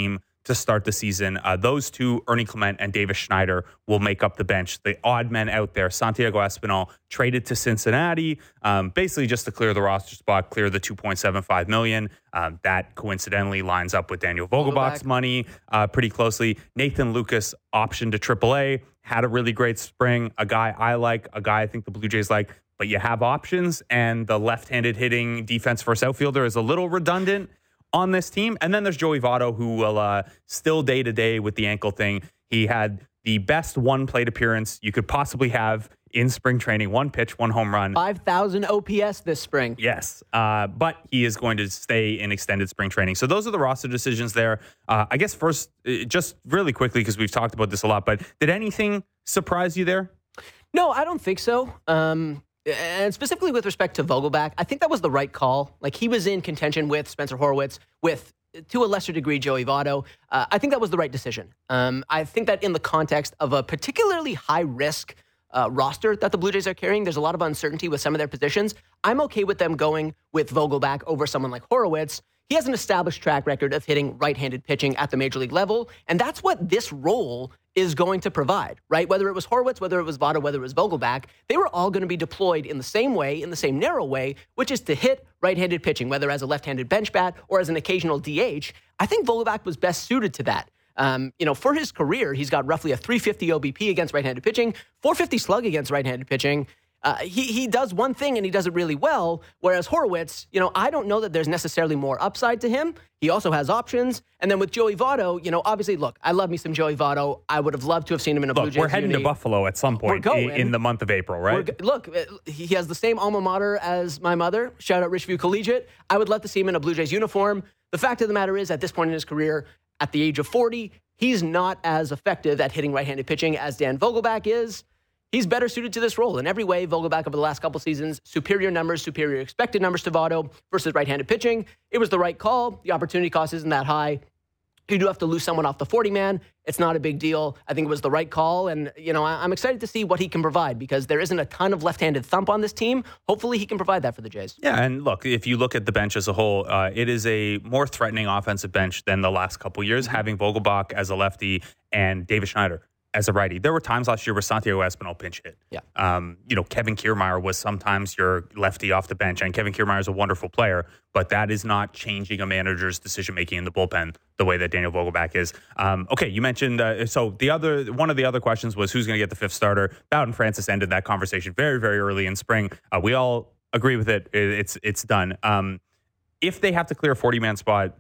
to start the season. Uh, those two, Ernie Clement and Davis Schneider, will make up the bench. The odd men out there, Santiago Espinal traded to Cincinnati, um, basically just to clear the roster spot, clear the two point seven five million dollars. Um, that coincidentally lines up with Daniel Vogelbach's Vogelbach. money uh, pretty closely. Nathan Lucas optioned to triple A, had a really great spring. A guy I like, a guy I think the Blue Jays like, but you have options, and the left-handed hitting defense first outfielder is a little redundant on this team. And then there's Joey Votto, who will uh, still day-to-day with the ankle thing. He had the best one-plate appearance you could possibly have in spring training. One pitch, one home run. five thousand O P S this spring. Yes, uh, but he is going to stay in extended spring training. So those are the roster decisions there. Uh, I guess first, just really quickly, because we've talked about this a lot, but did anything surprise you there? No, I don't think so. Um, and specifically with respect to Vogelbach, I think that was the right call. Like, he was in contention with Spencer Horwitz, with, to a lesser degree, Joey Votto. Uh, I think that was the right decision. Um, I think that in the context of a particularly high-risk uh, roster that the Blue Jays are carrying, there's a lot of uncertainty with some of their positions. I'm okay with them going with Vogelbach over someone like Horowitz. He has an established track record of hitting right-handed pitching at the major league level, and that's what this role is going to provide, right? Whether it was Horwitz, whether it was Votto, whether it was Vogelbach, they were all going to be deployed in the same way, in the same narrow way, which is to hit right-handed pitching, whether as a left-handed bench bat or as an occasional D H. I think Vogelbach was best suited to that. Um, you know, for his career, he's got roughly a three fifty O B P against right-handed pitching, four fifty slug against right-handed pitching. Uh, he he does one thing and he does it really well, whereas Horowitz, you know, I don't know that there's necessarily more upside to him. He also has options. And then with Joey Votto, you know, obviously, look, I love me some Joey Votto. I would have loved to have seen him in a Look, Blue Jays we're heading uni. to Buffalo at some point in, in the month of April, right? We're, look, he has the same alma mater as my mother. Shout out Richview Collegiate. I would love to see him in a Blue Jays uniform. The fact of the matter is, at this point in his career, at the age of forty, he's not as effective at hitting right-handed pitching as Dan Vogelbach is. He's better suited to this role in every way. Vogelbach over the last couple seasons, superior numbers, superior expected numbers to Votto versus right-handed pitching. It was the right call. The opportunity cost isn't that high. You do have to lose someone off the forty-man. It's not a big deal. I think it was the right call. And, you know, I'm excited to see what he can provide because there isn't a ton of left-handed thump on this team. Hopefully he can provide that for the Jays. Yeah, and look, if you look at the bench as a whole, uh, it is a more threatening offensive bench than the last couple years, mm-hmm. having Vogelbach as a lefty and Davis Schneider as a righty. There were times last year where Santiago Espinal pinch hit. Yeah. Um, you know, Kevin Kiermaier was sometimes your lefty off the bench, and Kevin Kiermaier is a wonderful player, but that is not changing a manager's decision-making in the bullpen the way that Daniel Vogelbach is. Um, okay, you mentioned, uh, so the other, one of the other questions was who's going to get the fifth starter. Bowden Francis ended that conversation very, very early in spring. Uh, we all agree with it. It's, it's done. Um, if they have to clear a forty-man spot,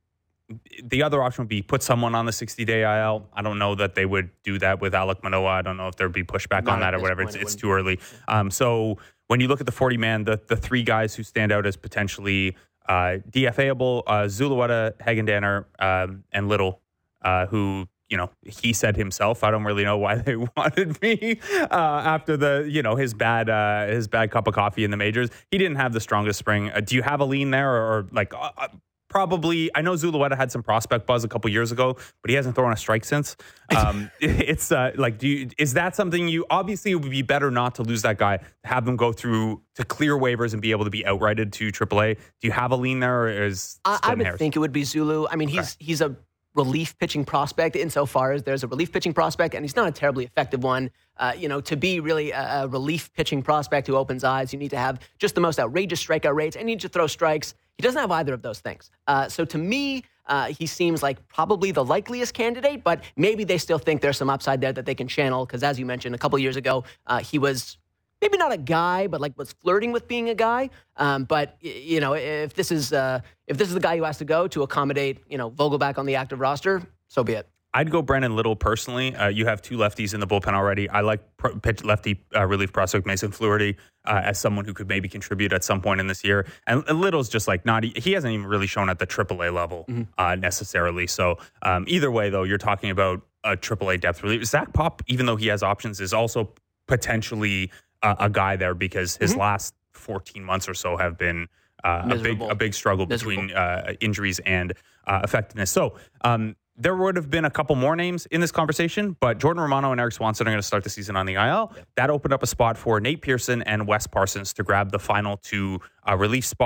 the other option would be put someone on the sixty-day I L. I don't know that they would do that with Alek Manoah. I don't know if there'd be pushback Not on that or whatever. Point, it's it's it too early. Um, so when you look at the forty-man, the, the three guys who stand out as potentially uh, D F A-able, uh, Zulueta, Hagendanner, um, and Little, uh, who, you know, he said himself, I don't really know why they wanted me uh, after the, you know, his bad uh, his bad cup of coffee in the majors. He didn't have the strongest spring. Uh, do you have a lean there or, or like... Uh, Probably, I know Zulueta had some prospect buzz a couple years ago, but he hasn't thrown a strike since. Um, it's uh, like, do you, is that something you, obviously it would be better not to lose that guy, have them go through to clear waivers and be able to be outrighted to triple A. Do you have a lean there or is I, I would hairs? think it would be Zulu. I mean, he's okay. he's a relief pitching prospect insofar as there's a relief pitching prospect, and he's not a terribly effective one. Uh, you know, to be really a, a relief pitching prospect who opens eyes, you need to have just the most outrageous strikeout rates and you need to throw strikes. He doesn't have either of those things. Uh, so to me, uh, he seems like probably the likeliest candidate, but maybe they still think there's some upside there that they can channel because, as you mentioned, a couple years ago, uh, he was maybe not a guy, but like was flirting with being a guy. Um, but, you know, if this is uh, if this is the guy who has to go to accommodate, you know, Vogelbach on the active roster, so be it. I'd go Brennan Little personally. Uh, you have two lefties in the bullpen already. I like pro- pitch lefty uh, relief prospect Mason Fluharty uh, as someone who could maybe contribute at some point in this year. And, and Little's just like not, he hasn't even really shown at the triple A level mm-hmm. uh, necessarily. So um, either way, though, you're talking about a triple A depth relief. Zach Pop, even though he has options, is also potentially uh, a guy there because his mm-hmm. last fourteen months or so have been uh, a big a big struggle Miserable. between uh, injuries and uh, effectiveness. So, um, there would have been a couple more names in this conversation, but Jordan Romano and Eric Swanson are going to start the season on the I L. Yeah. That opened up a spot for Nate Pearson and Wes Parsons to grab the final two uh, relief spots.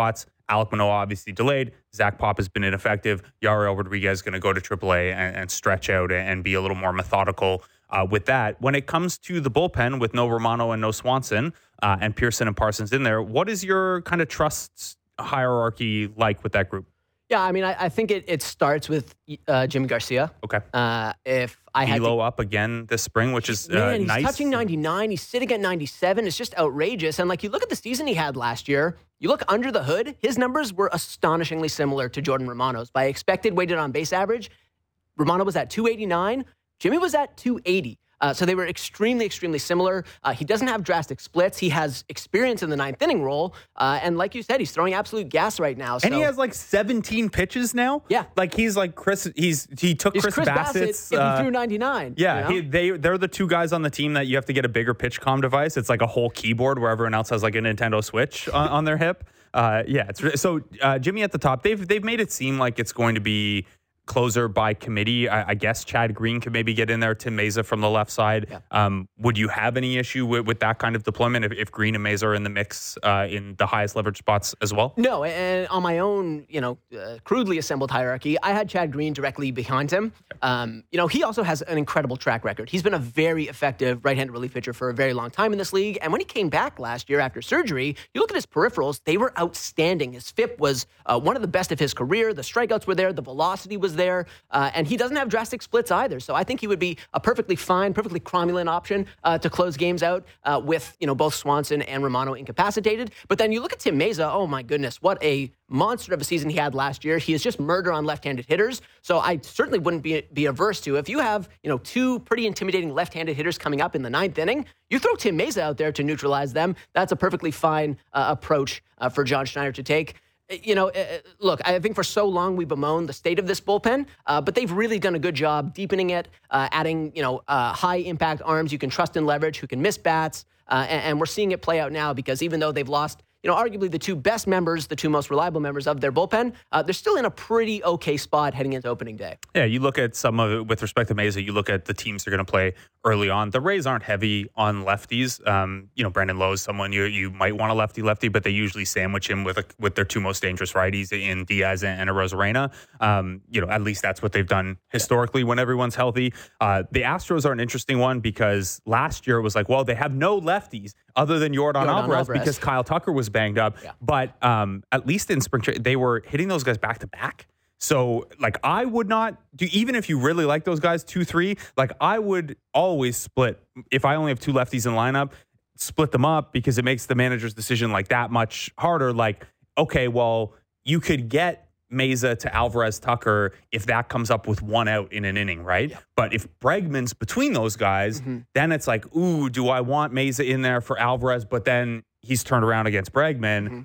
Alek Manoah obviously delayed. Zach Pop has been ineffective. Yariel Rodriguez is going to go to triple A and, and stretch out and be a little more methodical uh, with that. When it comes to the bullpen with no Romano and no Swanson uh, and Pearson and Parsons in there, what is your kind of trust hierarchy like with that group? Yeah, I mean, I, I think it, it starts with uh, Jimmy Garcia. Okay. Uh, if I had Elo to, up again this spring, which is uh, man, he's nice. touching ninety-nine. He's sitting at ninety-seven. It's just outrageous. And like you look at the season he had last year, you look under the hood, his numbers were astonishingly similar to Jordan Romano's. By expected weighted on base average, Romano was at two eighty-nine. Jimmy was at two eighty. Uh, so they were extremely, extremely similar. Uh, he doesn't have drastic splits. He has experience in the ninth inning role. Uh, and like you said, he's throwing absolute gas right now. So. And he has like seventeen pitches now. Yeah. Like he's like Chris, he's he took he's Chris, Chris Bassett's. Bassett if uh, he threw ninety-nine. Yeah, you know? he, they, they're the two guys on the team that you have to get a bigger pitch comm device. It's like a whole keyboard where everyone else has like a Nintendo Switch on, on their hip. Uh, yeah, it's so uh, Jimmy at the top. They've they've made it seem like it's going to be closer by committee. I, I guess Chad Green could maybe get in there. Tim Meza from the left side. Yeah. Um, would you have any issue with, with that kind of deployment if, if Green and Meza are in the mix uh, in the highest leverage spots as well? No, and on my own, you know, uh, crudely assembled hierarchy, I had Chad Green directly behind him. Um, you know, he also has an incredible track record. He's been a very effective right-handed relief pitcher for a very long time in this league. And when he came back last year after surgery, you look at his peripherals, they were outstanding. His F I P was uh, one of the best of his career. The strikeouts were there. The velocity was there. Uh, and he doesn't have drastic splits either. So I think he would be a perfectly fine, perfectly cromulent option uh, to close games out uh, with, you know, both Swanson and Romano incapacitated. But then you look at Tim Meza, oh my goodness, what a monster of a season he had last year. He is just murder on left-handed hitters. So I certainly wouldn't be be averse to, if you have, you know, two pretty intimidating left-handed hitters coming up in the ninth inning, you throw Tim Meza out there to neutralize them. That's a perfectly fine uh, approach uh, for John Schneider to take. You know, uh, look, I think for so long we bemoaned the state of this bullpen, uh, but they've really done a good job deepening it, uh, adding, you know, uh, high-impact arms you can trust in leverage, who can miss bats, uh, and, and we're seeing it play out now because even though they've lost, you know, arguably the two best members, the two most reliable members of their bullpen, uh, they're still in a pretty okay spot heading into opening day. Yeah, you look at some of it with respect to Meza, you look at the teams they're going to play early on. The Rays aren't heavy on lefties. Um, you know, Brandon Lowe is someone you you might want a lefty-lefty, but they usually sandwich him with a, with their two most dangerous righties in Diaz and, and Arozarena. Um, you know, at least that's what they've done historically when everyone's healthy. Uh, the Astros are an interesting one because last year it was like, well, they have no lefties other than Yordan, Yordan Alvarez, Alvarez because Kyle Tucker was banged up. Yeah. But um, at least in spring training, they were hitting those guys back to back. So, like, I would not do, even if you really like those guys, two, three, like, I would always split. If I only have two lefties in lineup, split them up because it makes the manager's decision, like, that much harder. Like, okay, well, you could get Meza to Alvarez Tucker if that comes up with one out in an inning, right? Yeah. But if Bregman's between those guys, mm-hmm. then it's like, ooh, do I want Meza in there for Alvarez? But then he's turned around against Bregman. Mm-hmm.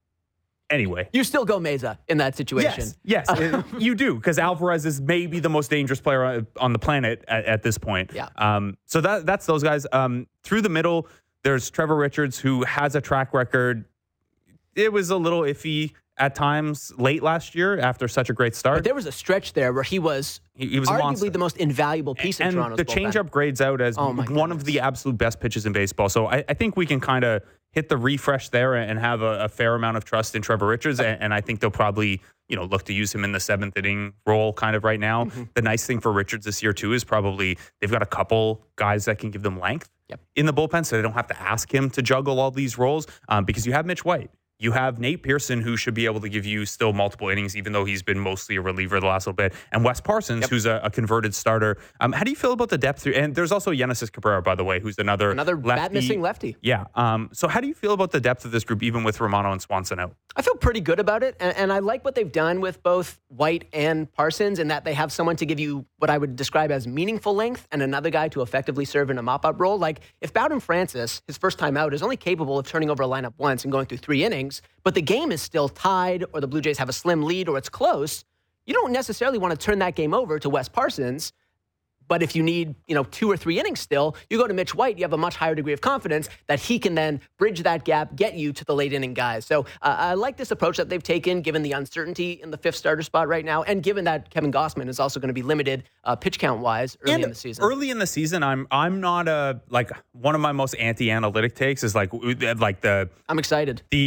Anyway. You still go Meza in that situation. Yes, yes it, you do, because Alvarez is maybe the most dangerous player on the planet at, at this point. Yeah. Um, so that that's those guys. Um, through the middle, there's Trevor Richards, who has a track record. It was a little iffy at times late last year after such a great start. But there was a stretch there where he was, he, he was arguably the most invaluable piece and of Toronto's the bullpen. changeup grades out as oh one of the absolute best pitches in baseball. So I, I think we can kind of hit the refresh there and have a, a fair amount of trust in Trevor Richards. And, and I think they'll probably, you know, look to use him in the seventh inning role kind of right now. Mm-hmm. The nice thing for Richards this year too is probably they've got a couple guys that can give them length yep. in the bullpen, so they don't have to ask him to juggle all these roles um, because you have Mitch White. You have Nate Pearson, who should be able to give you still multiple innings, even though he's been mostly a reliever the last little bit. And Wes Parsons, yep. who's a, a converted starter. Um, how do you feel about the depth? Through, and there's also Genesis Cabrera, by the way, who's another Another lefty. bat-missing lefty. Yeah. Um, so how do you feel about the depth of this group, even with Romano and Swanson out? I feel pretty good about it. And, and I like what they've done with both White and Parsons in that they have someone to give you what I would describe as meaningful length and another guy to effectively serve in a mop-up role. Like, if Bowden Francis, his first time out, is only capable of turning over a lineup once and going through three innings, but the game is still tied or the Blue Jays have a slim lead or it's close, you don't necessarily want to turn that game over to Wes Parsons. But if you need, you know, two or three innings still, you go to Mitch White, you have a much higher degree of confidence that he can then bridge that gap, get you to the late inning guys. So uh, I like this approach that they've taken, given the uncertainty in the fifth starter spot right now, and given that Kevin Gausman is also going to be limited uh, pitch count-wise early and in the season. Early in the season, I'm I'm not a, like, one of my most anti-analytic takes is like, like the... I'm excited. The...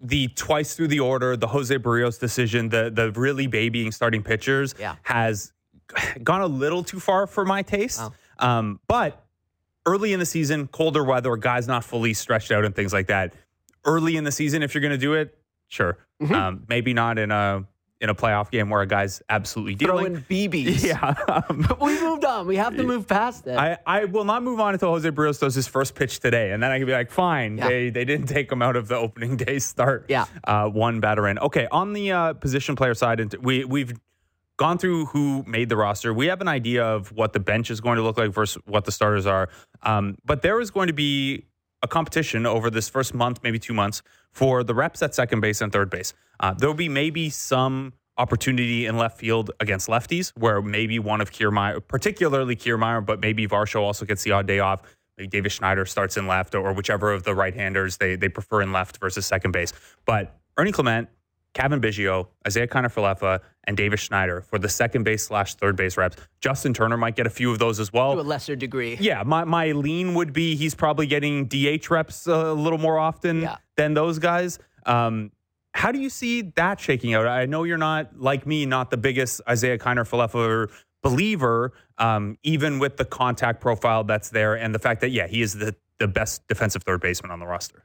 the twice through the order, the Jose Barrios decision, the the really babying starting pitchers Yeah. has gone a little too far for my taste. Wow. Um, but early in the season, colder weather, guys not fully stretched out and things like that. Early in the season, if you're going to do it, sure. Mm-hmm. Um, maybe not in a in a playoff game where a guy's absolutely dealing. Throwing B Bs. Yeah. Um, But we moved on. We have to move past it. I, I will not move on until Jose Barrios does his first pitch today. And then I can be like, fine, Yeah. they they didn't take him out of the opening day start. Yeah. Uh, one batter in. Okay, on the uh, position player side, and we, we've gone through who made the roster. We have an idea of what the bench is going to look like versus what the starters are. Um, but there is going to be a competition over this first month, maybe two months, for the reps at second base and third base. Uh, there will be maybe some opportunity in left field against lefties, where maybe one of Kiermaier, particularly Kiermaier, but maybe Varsho also gets the odd day off. Maybe Davis Schneider starts in left, or whichever of the right-handers they they prefer in left versus second base. But Ernie Clement, Cavan Biggio, Isaiah Kiner-Falefa, and Davis Schneider for the second base slash third base reps. Justin Turner might get a few of those as well. To a lesser degree. Yeah, my, my lean would be he's probably getting D H reps a little more often Yeah. than those guys. Um, how do you see that shaking out? I know you're not, like me, not the biggest Isaiah Kiner-Falefa believer, um, even with the contact profile that's there and the fact that, yeah, he is the, the best defensive third baseman on the roster.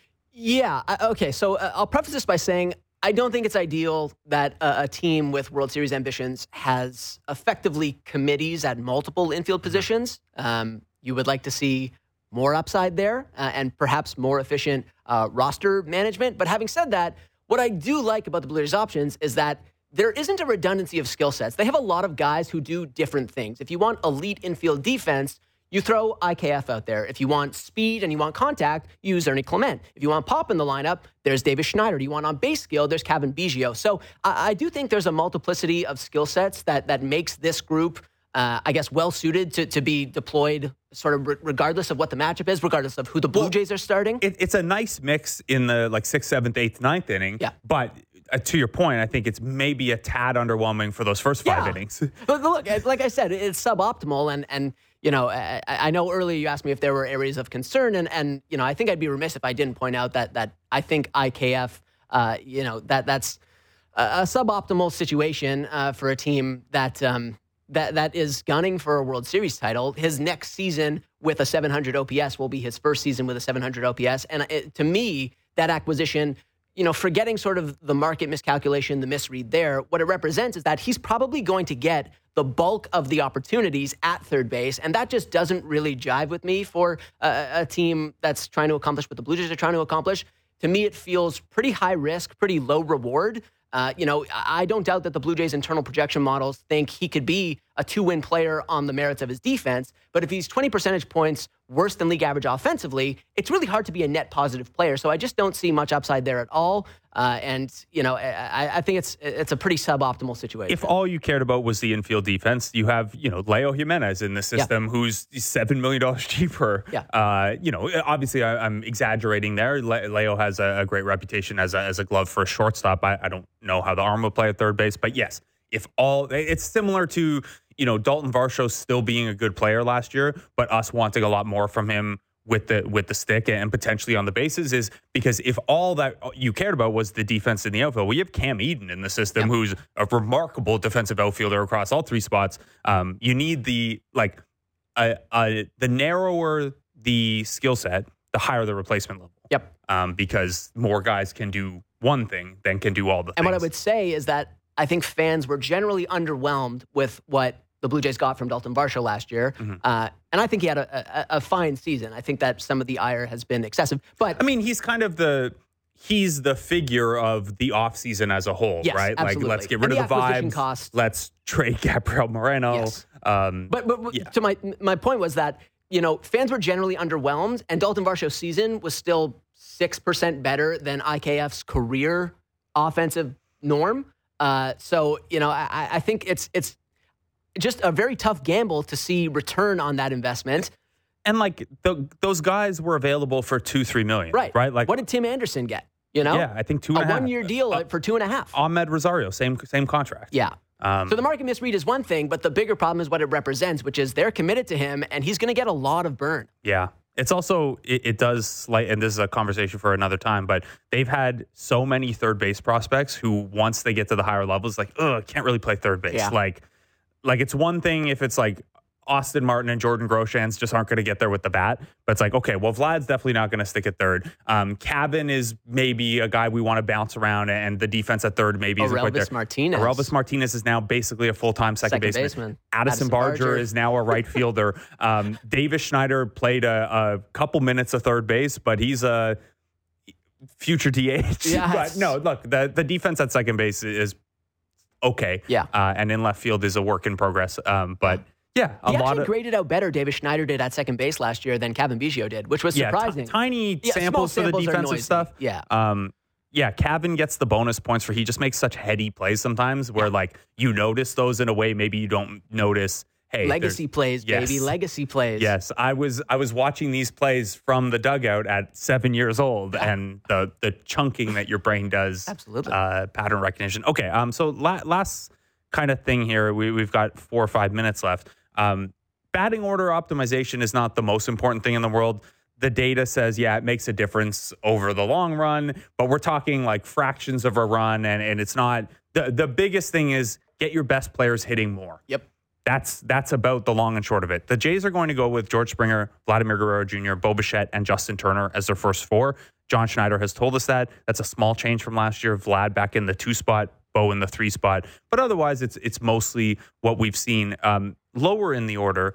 Yeah. I- Okay. So uh, I'll preface this by saying I don't think it's ideal that a, a team with World Series ambitions has effectively committees at multiple infield positions. Um, you would like to see more upside there uh, and perhaps more efficient uh, roster management. But having said that, what I do like about the Blue Jays options is that there isn't a redundancy of skill sets. They have a lot of guys who do different things. If you want elite infield defense, you throw I K F out there. If you want speed and you want contact, you use Ernie Clement. If you want pop in the lineup, there's Davis Schneider. Do you want on base skill, there's Cavan Biggio. So I, I do think there's a multiplicity of skill sets that that makes this group, uh, I guess, well suited to to be deployed, sort of re- regardless of what the matchup is, regardless of who the Blue Well, Jays are starting. It, it's a nice mix in the like sixth, seventh, eighth, ninth inning. Yeah. But uh, to your point, I think it's maybe a tad underwhelming for those first five Yeah. innings. But look, like I said, it's suboptimal, and and you know, I, I know earlier you asked me if there were areas of concern, and and you know, I think I'd be remiss if I didn't point out that that I think I K F, uh, you know, that that's a, a suboptimal situation uh, for a team that um, that that is gunning for a World Series title. His next season with a seven hundred O P S will be his first season with a seven hundred O P S, and it, to me, that acquisition, you know, forgetting sort of the market miscalculation, the misread there, what it represents is that he's probably going to get the bulk of the opportunities at third base. And that just doesn't really jive with me for a, a team that's trying to accomplish what the Blue Jays are trying to accomplish. To me, it feels pretty high risk, pretty low reward. Uh, you know, I don't doubt that the Blue Jays' internal projection models think he could be a two-win player on the merits of his defense. But if he's twenty percentage points worse than league average offensively, it's really hard to be a net positive player. So I just don't see much upside there at all. Uh, and, you know, I, I think it's it's a pretty suboptimal situation. If all you cared about was the infield defense, you have, you know, Leo Jimenez in the system yeah. who's seven million dollars cheaper. Yeah. Uh, you know, obviously I, I'm exaggerating there. Le- Leo has a, a great reputation as a, as a glove for a shortstop. I, I don't know how the arm will play at third base, but yes, if all, it's similar to, you know, Dalton Varsho still being a good player last year, but us wanting a lot more from him with the with the stick and potentially on the bases, is because if all that you cared about was the defense in the outfield, we have Cam Eden in the system, yep. who's a remarkable defensive outfielder across all three spots. Um, you need the like uh, uh, the narrower the skill set, the higher the replacement level. Yep. Um, because more guys can do one thing than can do all the and things. what I would say is that I think fans were generally underwhelmed with what the Blue Jays got from Dalton Varsho last year. Mm-hmm. Uh, and I think he had a, a, a fine season. I think that some of the ire has been excessive. But I mean, he's kind of the he's the figure of the offseason as a whole, yes, right? Absolutely. Like, let's get rid and of the, the vibes. Cost. Let's trade Gabriel Moreno. Yes. Um, but but yeah. to my my point was that, you know, fans were generally underwhelmed, and Dalton Varsho's season was still six percent better than I K F's career offensive norm. Uh, so, you know, I, I think it's it's just a very tough gamble to see return on that investment. And like the, those guys were available for two, three million, right? Right. Like, what did Tim Anderson get? You know, yeah, I think two and a, a half. one-year deal uh, for two and a half. Ahmed Rosario, same same contract. Yeah. Um, so the market misread is one thing, but the bigger problem is what it represents, which is they're committed to him, and he's going to get a lot of burn. Yeah. It's also, it, it does slight, and this is a conversation for another time, but they've had so many third base prospects who, once they get to the higher levels, like, ugh, can't really play third base. Yeah. Like, like it's one thing if it's like Austin Martin and Jordan Groshans just aren't going to get there with the bat. But it's like, okay, well, Vlad's definitely not going to stick at third. Um, Cavan is maybe a guy we want to bounce around, and the defense at third maybe isn't quite there. Orelvis Martinez. Orelvis Martinez is now basically a full-time second, Second baseman. baseman. Addison, Addison Barger, Barger. is now a right fielder. Um, Davis Schneider played a, a couple minutes of third base, but he's a future D H. Yes. But no, look, the, the defense at second base is okay. Yeah. Uh, and in left field is a work in progress. Um, but yeah, a He lot actually of graded out better, Davis Schneider did at second base last year than Cavan Biggio did, which was yeah, surprising. t- tiny Yeah, small samples for the samples are defensive noisy. stuff. Yeah. Um, yeah, Cavan gets the bonus points for he just makes such heady plays sometimes where like you notice those in a way maybe you don't notice. Hey, Legacy there's- plays, Yes. baby. Legacy plays. Yes, I was I was watching these plays from the dugout at seven years old, and the the chunking that your brain does, Absolutely. uh, pattern recognition. Okay, um, so la- last kind of thing here, we we've got four or five minutes left. Um, batting order optimization is not the most important thing in the world. The data says, yeah, it makes a difference over the long run, but we're talking like fractions of a run, and and it's not the the biggest thing is get your best players hitting more. Yep. That's that's about the long and short of it. The Jays are going to go with George Springer, Vladimir Guerrero Junior, Bo Bichette, and Justin Turner as their first four. John Schneider has told us that. That's a small change from last year. Vlad back in the two spot, Bo in the three spot. But otherwise, it's it's mostly what we've seen. Um, lower in the order,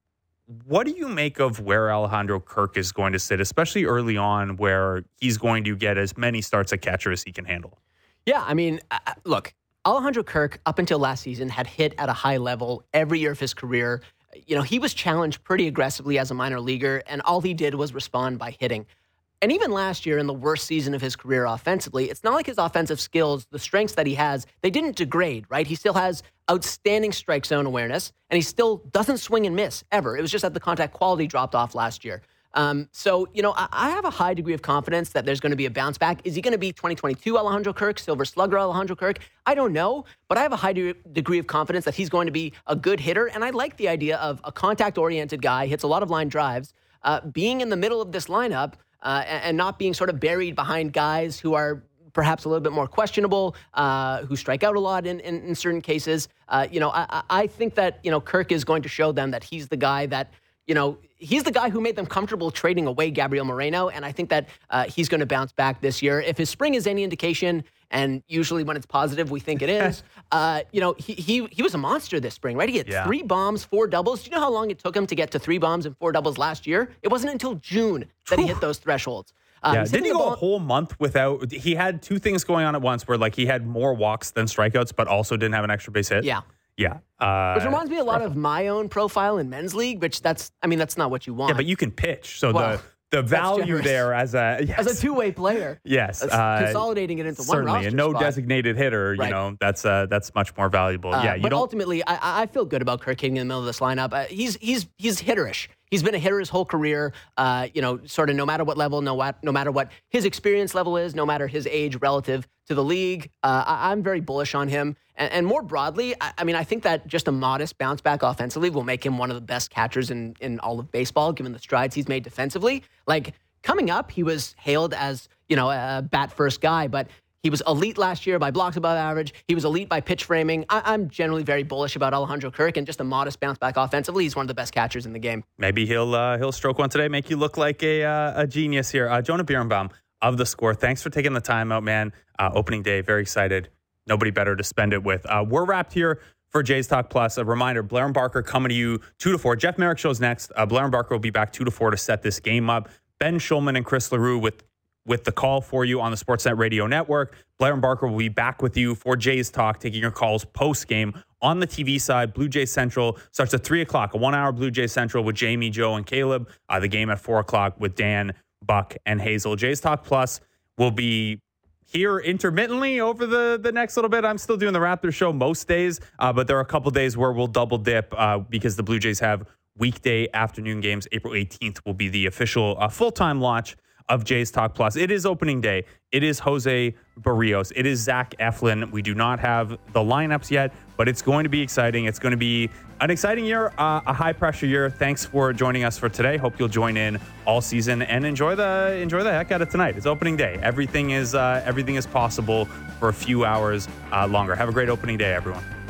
what do you make of where Alejandro Kirk is going to sit, especially early on where he's going to get as many starts at catcher as he can handle? Yeah, I mean, uh, look, Alejandro Kirk, up until last season, had hit at a high level every year of his career. You know, he was challenged pretty aggressively as a minor leaguer, and all he did was respond by hitting. And even last year, in the worst season of his career offensively, it's not like his offensive skills, the strengths that he has, they didn't degrade, right? He still has outstanding strike zone awareness, and he still doesn't swing and miss, ever. It was just that the contact quality dropped off last year. Um, so, you know, I, I have a high degree of confidence that there's going to be a bounce back. Is he going to be twenty twenty-two Alejandro Kirk, Silver Slugger Alejandro Kirk? I don't know, but I have a high de- degree of confidence that he's going to be a good hitter. And I like the idea of a contact-oriented guy, hits a lot of line drives, uh, being in the middle of this lineup uh, and, and not being sort of buried behind guys who are perhaps a little bit more questionable, uh, who strike out a lot in, in, in certain cases. Uh, you know, I, I think that, you know, Kirk is going to show them that he's the guy that, you know, he's the guy who made them comfortable trading away Gabriel Moreno, and I think that uh, he's going to bounce back this year. If his spring is any indication, and usually when it's positive, we think it is, uh, you know, he, he he was a monster this spring, right? He had Yeah. three bombs, four doubles. Do you know how long it took him to get to three bombs and four doubles last year? It wasn't until June that he hit those thresholds. Uh, Yeah, he's didn't he hitting go the a ball- whole month without? He had two things going on at once, where like he had more walks than strikeouts, but also didn't have an extra base hit. Yeah. yeah. Uh, Which reminds me a lot of my own profile in men's league, which that's, I mean, that's not what you want. yeah, but you can pitch, so Well, the the that's value generous. there as a yes, as a two-way player, yes, that's uh, consolidating it into one certainly, roster and no spot. designated hitter. You Right. know, that's uh, that's much more valuable. Uh, yeah, you but don't. ultimately, I, I feel good about Kirk hitting in the middle of this lineup. Uh, he's he's he's hitterish. He's been a hitter his whole career. Uh, you know, sort of no matter what level, no what, no matter what his experience level is, no matter his age relative to the league. Uh, I, I'm very bullish on him. And, and more broadly, I, I mean, I think that just a modest bounce back offensively will make him one of the best catchers in in all of baseball, given the strides he's made defensively. Like coming up, he was hailed as, you know, a bat first guy, but he was elite last year by blocks above average. He was elite by pitch framing. I, I'm generally very bullish about Alejandro Kirk, and just a modest bounce back offensively. He's one of the best catchers in the game. Maybe he'll uh, he'll stroke one today, make you look like a uh, a genius here. Uh, Jonah Birnbaum of The Score, thanks for taking the time out, man. Uh, opening day, very excited. Nobody better to spend it with. Uh, we're wrapped here for Jays Talk Plus. A reminder, Blair and Barker coming to you two to four. Jeff Merrick show's next. Uh, Blair and Barker will be back two to four to set this game up. Ben Schulman and Chris LaRue with with the call for you on the Sportsnet Radio Network. Blair and Barker will be back with you for Jays Talk, taking your calls post-game. On the T V side, Blue Jays Central starts at three o'clock, a one-hour Blue Jays Central with Jamie, Joe, and Caleb. Uh, the game at four o'clock with Dan, Buck, and Hazel. Jays Talk Plus will be here intermittently over the, the next little bit. I'm still doing the Raptors show most days, uh, but there are a couple days where we'll double dip uh, because the Blue Jays have weekday afternoon games. April eighteenth will be the official uh, full-time launch of Jays Talk Plus. It is opening day. It is Jose Barrios. It is Zach Eflin. We do not have the lineups yet, but it's going to be exciting. It's going to be an exciting year, uh, a high-pressure year. Thanks for joining us for today. Hope you'll join in all season and enjoy the enjoy the heck out of tonight. It's opening day. Everything is uh, everything is possible for a few hours uh, longer. Have a great opening day, everyone.